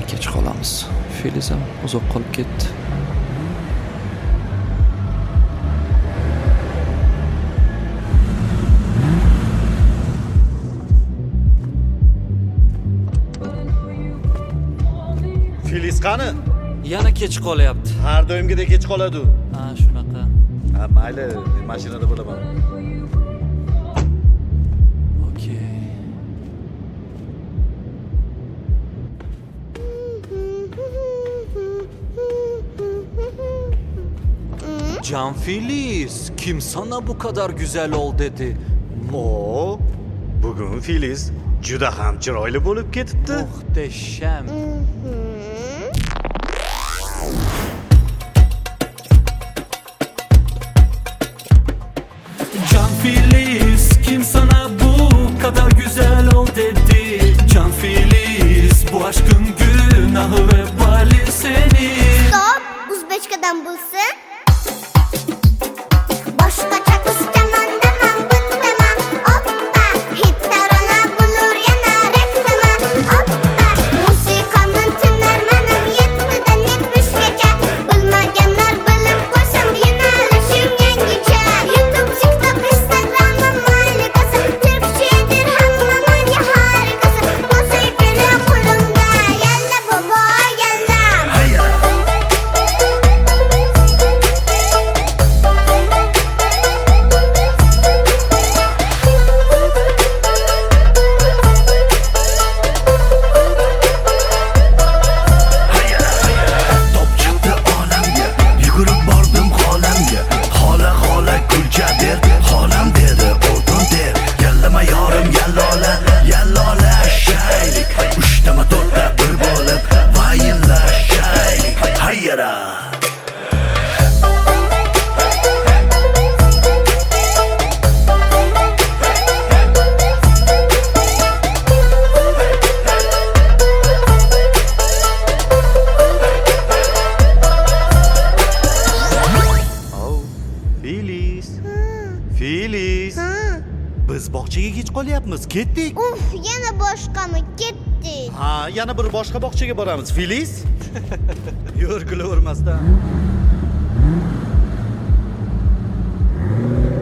yana kech qolamiz. Filiz ham uzoq qolib ketdi. Filiz qani? Yana kech qolyapti. Har doimgidek kech qoladi u. Ha, shunaqa. Ha, mayli, men mashinada bo'laman. Okey. Can Filiz, kim sana bu kadar güzel ol dedi? O, bugun Filiz juda ham chiroyli bo'lib ketibdi. Muhteşem. Can Filiz, kim sana bu kadar güzel ol dedi? Can Filiz, bu aşkın günahı ve bali senin. Stop, Uzbekçadan bulsun. Boshqacha qizchaman demam, bittaman. Oppa, hitlar ona bulur yana reklama. Oppa, musiqamdan tinarmanim 7dan 70gacha. Bilmaganlar bilib qo'ysam, yo'nalishim yangicha. YouTube, TikTok, Instagram'im malikasi. Tirikchidir hamma menga harikasi. Musiqani qo'limda, yalla bobo, yalla. Top chiqdi olamga, yugurib bordim xolamga. Xola kulcha der, xolam dedi o'tin der. Yallama yorim yallola shaylik. 3 ta motorda bir bo'lib, vayilla shaylik. Hayyara. Oh, Filiz. Filiz. Biz bog'chaga kech qolyapmiz. Ketdik. Yana boshqami? Ketdik. Ha, yana bir boshqa bog'chaga boramiz. Filiz. Yur, kulavermasdan.